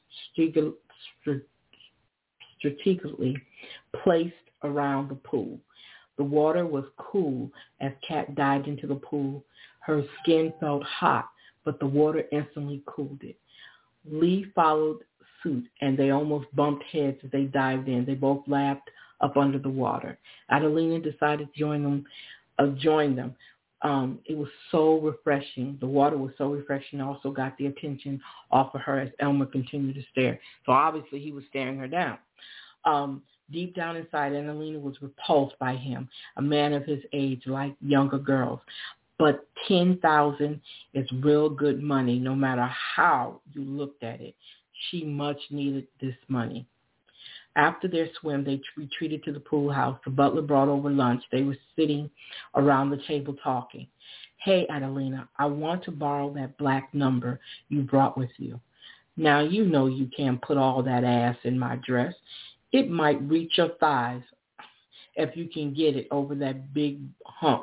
strategically placed around the pool. The water was cool as Kat dived into the pool. Her skin felt hot, but the water instantly cooled it. Lee followed suit, and they almost bumped heads as they dived in. They both laughed up under the water. Adelina decided to join them. Uh, join them. Um, it was so refreshing. The water was so refreshing. Also got the attention off of her as Elmer continued to stare. So obviously he was staring her down. Um, deep down inside, Adelina was repulsed by him, a man of his age, like younger girls. But ten thousand is real good money, no matter how you looked at it. She much needed this money. After their swim, they retreated to the pool house. The butler brought over lunch. They were sitting around the table talking. Hey, Adelina, I want to borrow that black number you brought with you. Now, you know you can't put all that ass in my dress. It might reach your thighs if you can get it over that big hump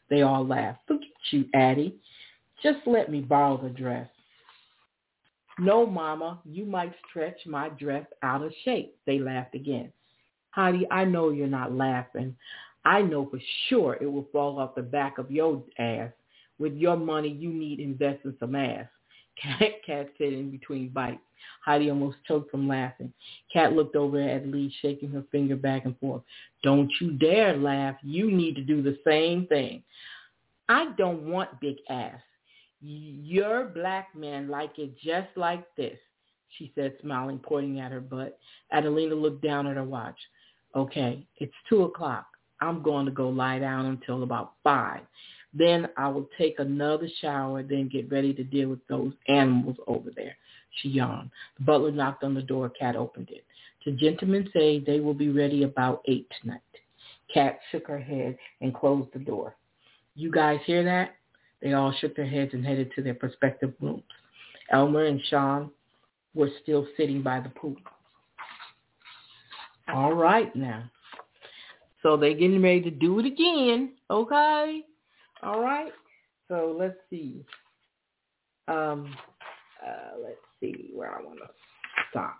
They all laughed. Look at you, Addie. Just let me borrow the dress. No, Mama, you might stretch my dress out of shape. They laughed again. Heidi, I know you're not laughing. I know for sure it will fall off the back of your ass. With your money, you need invest in some ass. Cat, Cat said in between bites. Heidi almost choked from laughing. Cat looked over at Lee, shaking her finger back and forth. Don't you dare laugh. You need to do the same thing. I don't want big ass. Your black men like it just like this, she said, smiling, pointing at her butt. Adelina looked down at her watch. Okay, it's two o'clock. I'm going to go lie down until about five. Then I will take another shower, then get ready to deal with those animals over there. She yawned. The butler knocked on the door. Cat opened it. The gentlemen say they will be ready about eight tonight. Cat shook her head and closed the door. You guys hear that? They all shook their heads and headed to their respective rooms. Elmer and Sean were still sitting by the pool. All right now. So they're getting ready to do it again, okay? All right. So let's see. Um, uh, let's see where I want to stop.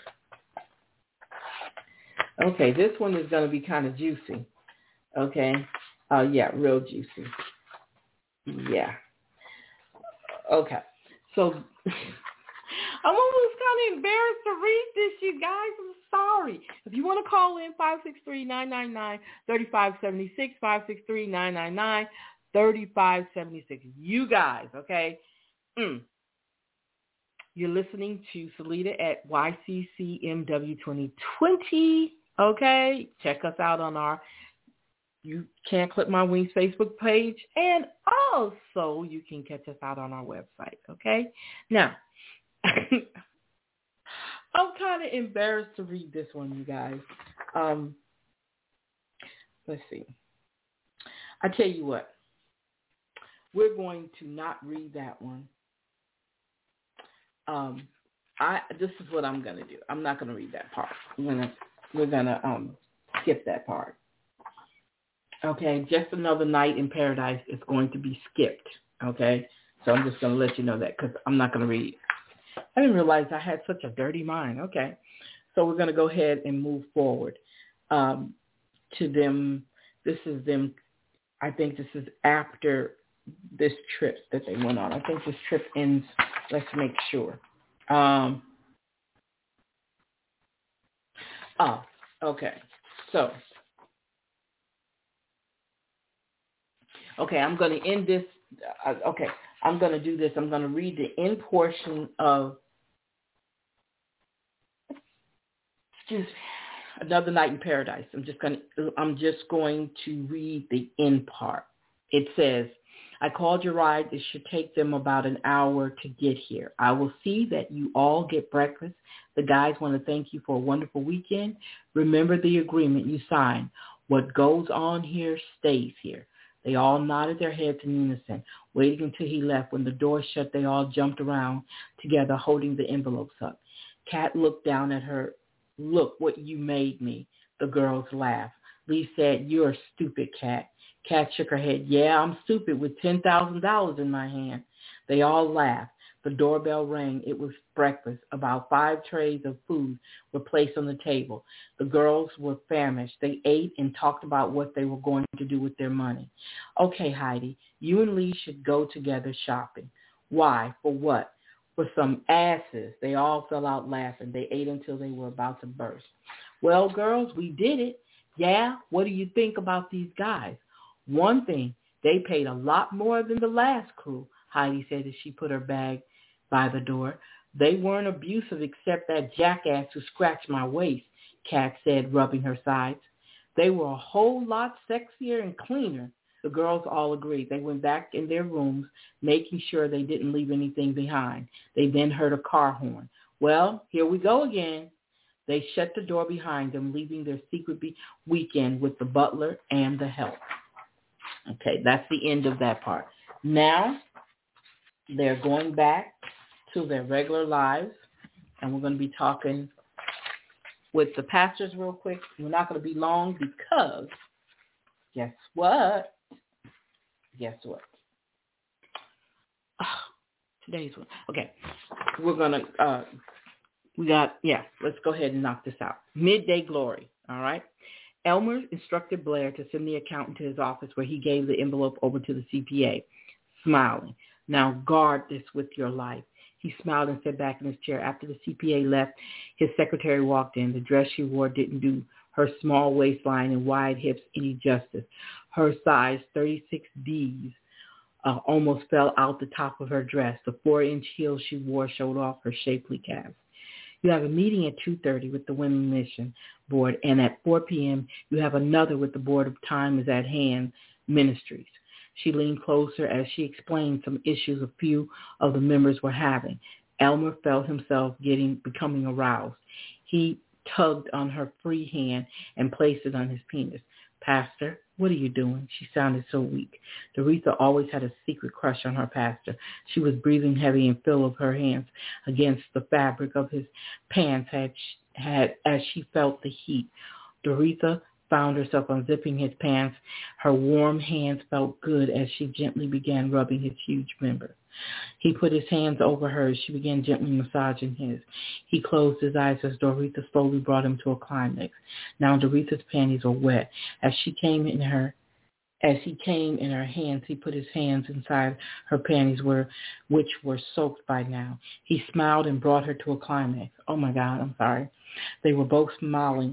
Okay, this one is going to be kind of juicy. Okay. Uh, yeah, real juicy. Yeah. Okay. So I'm almost kind of embarrassed to read this, you guys. I'm sorry. If you want to call in, five six three, nine nine nine, three five seven six, five six three, nine nine nine, three five seven six. You guys, okay? Mm. You're listening to Salita at Y C C M W twenty twenty, okay? Check us out on our You Can't Clip My Wings Facebook page, and also you can catch us out on our website, okay? Now, I'm kind of embarrassed to read this one, you guys. Um, let's see. I tell you what, we're going to not read that one. Um, I this is what I'm gonna do. I'm not gonna read that part. I'm gonna we're gonna um skip that part. Okay, Just Another Night in Paradise is going to be skipped. Okay, so I'm just gonna let you know that because I'm not gonna read. I didn't realize I had such a dirty mind. Okay, so we're gonna go ahead and move forward um, to them. This is them. I think this is after this trip that they went on. I think this trip ends. Let's make sure. Um, oh, okay. So, okay, I'm going to end this. Uh, okay, I'm going to do this. I'm going to read the end portion of, excuse me, Another Night in Paradise. I'm just going to, I'm just going to read the end part. It says, I called your ride. It should take them about an hour to get here. I will see that you all get breakfast. The guys want to thank you for a wonderful weekend. Remember the agreement you signed. What goes on here stays here. They all nodded their heads in unison, waiting until he left. When the door shut, they all jumped around together, holding the envelopes up. Kat looked down at her. Look what you made me. The girls laughed. Lee said, you're a stupid, Kat. Kat shook her head. Yeah, I'm stupid with ten thousand dollars in my hand. They all laughed. The doorbell rang. It was breakfast. About five trays of food were placed on the table. The girls were famished. They ate and talked about what they were going to do with their money. Okay, Heidi, you and Lee should go together shopping. Why? For what? For some asses. They all fell out laughing. They ate until they were about to burst. Well, girls, we did it. Yeah? What do you think about these guys? One thing, they paid a lot more than the last crew, Heidi said as she put her bag by the door. They weren't abusive except that jackass who scratched my waist, Kat said, rubbing her sides. They were a whole lot sexier and cleaner. The girls all agreed. They went back in their rooms, making sure they didn't leave anything behind. They then heard a car horn. Well, here we go again. They shut the door behind them, leaving their secret be- weekend with the butler and the help. Okay, that's the end of that part. Now, they're going back to their regular lives, and we're going to be talking with the pastors real quick. We're not going to be long because, guess what? guess what? Oh, today's one. Okay. We're going to, uh, we got, yeah, let's go ahead and knock this out. Midday Glory, all right? Elmer instructed Blair to send the accountant to his office where he gave the envelope over to the C P A, smiling. Now guard this with your life. He smiled and sat back in his chair. After the C P A left, his secretary walked in. The dress she wore didn't do her small waistline and wide hips any justice. Her size thirty-six D's uh, almost fell out the top of her dress. The four-inch heels she wore showed off her shapely calves. You have a meeting at two thirty with the Women Mission Board, and at four p.m. you have another with the Board of Time is at Hand Ministries. She leaned closer as she explained some issues a few of the members were having. Elmer felt himself getting becoming aroused. He tugged on her free hand and placed it on his penis. Pastor, what are you doing? She sounded so weak. Doretha always had a secret crush on her pastor. She was breathing heavy and filled of her hands against the fabric of his pants had, had as she felt the heat. Doretha found herself unzipping his pants. Her warm hands felt good as she gently began rubbing his huge member. He put his hands over hers. She began gently massaging his. He closed his eyes as Doretha slowly brought him to a climax. Now Doretha's panties were wet. As she came in her, as he came in her hands, he put his hands inside her panties, were, which were soaked by now. He smiled and brought her to a climax. Oh my God, I'm sorry. They were both smiling.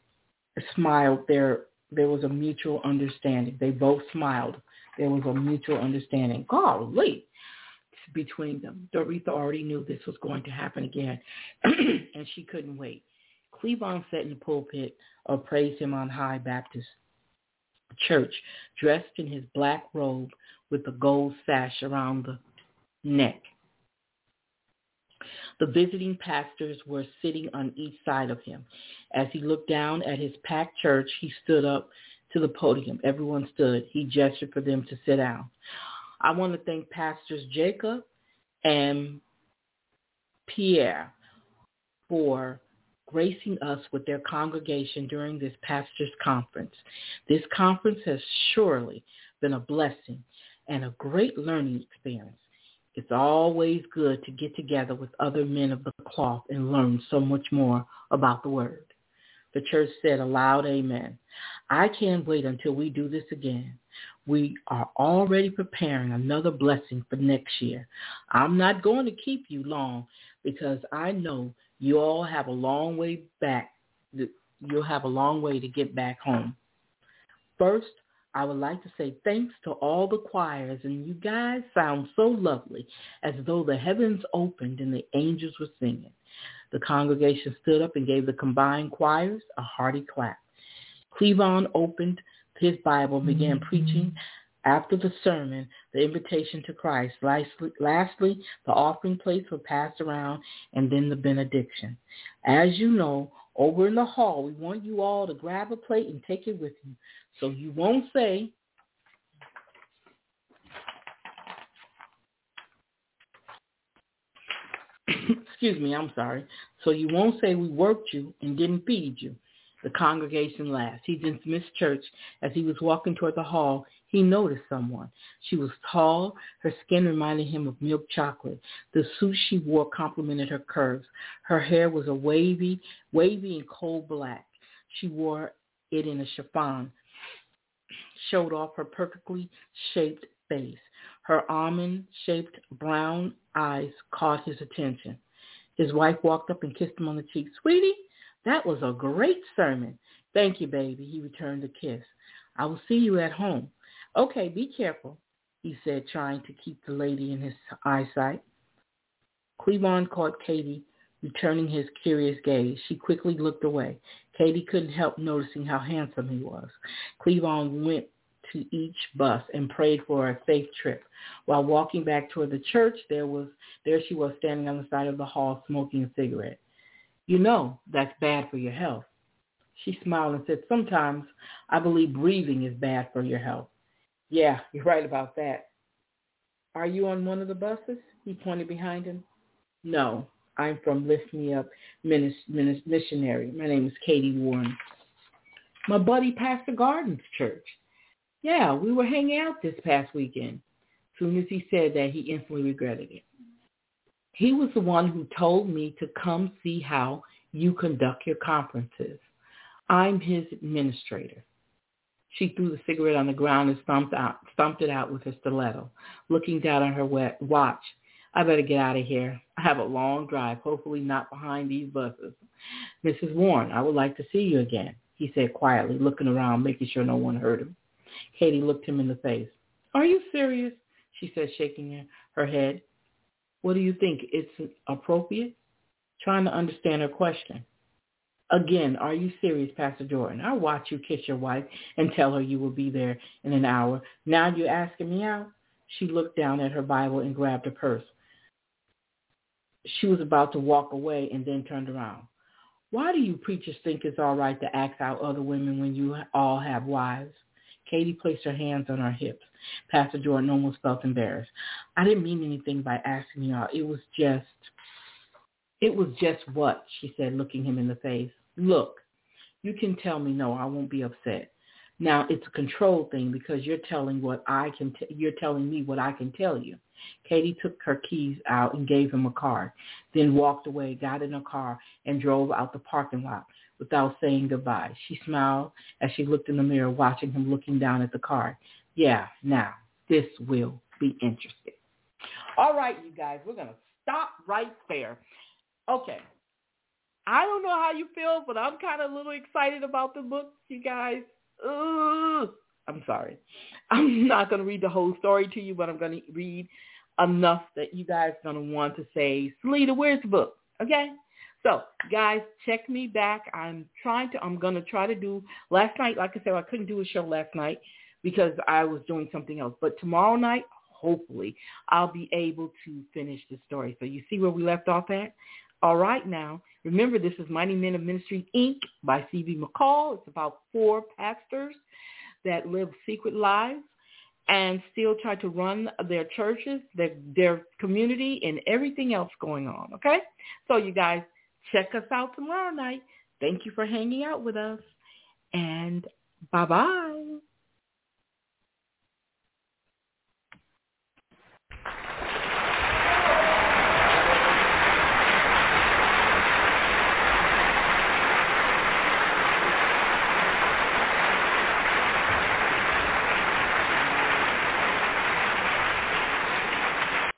Smiled. There, there was a mutual understanding. They both smiled. There was a mutual understanding. Golly. Between them. Doretha already knew this was going to happen again, and she couldn't wait. Cleavon sat in the pulpit of Praise Him on High Baptist Church, dressed in his black robe with a gold sash around the neck. The visiting pastors were sitting on each side of him. As he looked down at his packed church, he stood up to the podium. Everyone stood. He gestured for them to sit down. I want to thank Pastors Jacob and Pierre for gracing us with their congregation during this pastors' conference. This conference has surely been a blessing and a great learning experience. It's always good to get together with other men of the cloth and learn so much more about the Word. The church said a loud amen. I can't wait until we do this again. We are already preparing another blessing for next year. I'm not going to keep you long because I know you all have a long way back. You'll have a long way to get back home. First, I would like to say thanks to all the choirs, and you guys sound so lovely, as though the heavens opened and the angels were singing. The congregation stood up and gave the combined choirs a hearty clap. Cleavon opened his Bible and began preaching. After the sermon, the invitation to Christ. Lastly, lastly, the offering plates were passed around, and then the benediction. As you know, over in the hall, we want you all to grab a plate and take it with you, so you won't say, excuse me, I'm sorry, so you won't say we worked you and didn't feed you. The congregation laughed. He dismissed church. As he was walking toward the hall, he noticed someone. She was tall. Her skin reminded him of milk chocolate. The suit she wore complemented her curves. Her hair was a wavy, wavy and coal black. She wore it in a chiffon, showed off her perfectly shaped face. Her almond-shaped brown eyes caught his attention. His wife walked up and kissed him on the cheek. Sweetie, that was a great sermon. Thank you, baby. He returned the kiss. I will see you at home. Okay, be careful, he said, trying to keep the lady in his eyesight. Cleavon caught Katie returning his curious gaze. She quickly looked away. Katie couldn't help noticing how handsome he was. Cleavon went to each bus and prayed for a safe trip. While walking back toward the church, there was there she was standing on the side of the hall smoking a cigarette. You know, that's bad for your health. She smiled and said, sometimes I believe breathing is bad for your health. Yeah, you're right about that. Are you on one of the buses? He pointed behind him. No, I'm from Lift Me Up Minis- Minis- Missionary. My name is Katie Warren. My buddy Pastor Garden's church. Yeah, we were hanging out this past weekend. As soon as he said that, he instantly regretted it. He was the one who told me to come see how you conduct your conferences. I'm his administrator. She threw the cigarette on the ground and stomped out, stomped it out with her stiletto, looking down at her wet watch. I better get out of here. I have a long drive, hopefully not behind these buses. Missus Warren, I would like to see you again, he said quietly, looking around, making sure no one heard him. Katie looked him in the face. Are you serious? She said, shaking her head. What do you think? It's appropriate? Trying to understand her question. Again, are you serious, Pastor Jordan? I'll watch you kiss your wife and tell her you will be there in an hour. Now you're asking me out? She looked down at her Bible and grabbed her purse. She was about to walk away and then turned around. Why do you preachers think it's all right to ask out other women when you all have wives? Katie placed her hands on her hips. Pastor Jordan almost felt embarrassed. I didn't mean anything by asking you out. It was just, it was just what? She said, looking him in the face. Look, you can tell me no. I won't be upset. Now it's a control thing because you're telling what I can. T- you're telling me what I can tell you. Katie took her keys out and gave him a card, then walked away, got in a car, and drove out the parking lot without saying goodbye. She smiled as she looked in the mirror, watching him looking down at the card. Yeah, now this will be interesting. All right, you guys, we're going to stop right there. Okay. I don't know how you feel, but I'm kind of a little excited about the book, you guys. Ugh. I'm sorry. I'm not going to read the whole story to you, but I'm going to read enough that you guys are going to want to say, Selita, where's the book? Okay? So, guys, check me back. I'm trying to, I'm going to try to do, last night, like I said, I couldn't do a show last night because I was doing something else. But tomorrow night, hopefully, I'll be able to finish the story. So you see where we left off at? All right, now, remember, this is Mighty Men of Ministry, Incorporated by C B McCall. It's about four pastors that live secret lives and still try to run their churches, their, their community, and everything else going on, okay? So you guys, check us out tomorrow night. Thank you for hanging out with us, and bye-bye.